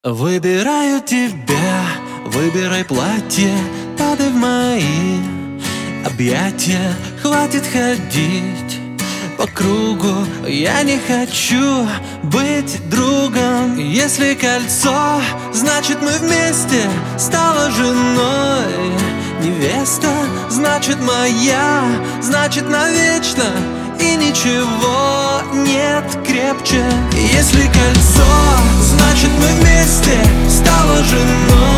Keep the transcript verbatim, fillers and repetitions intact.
Выбираю тебя, выбирай платье, падай в мои объятия. Хватит ходить по кругу, я не хочу быть другом. Если кольцо, значит мы вместе, стала женой. Невеста, значит моя, значит навечно. И ничего нет крепче. Если кольцо, значит мы вместе, стала женой.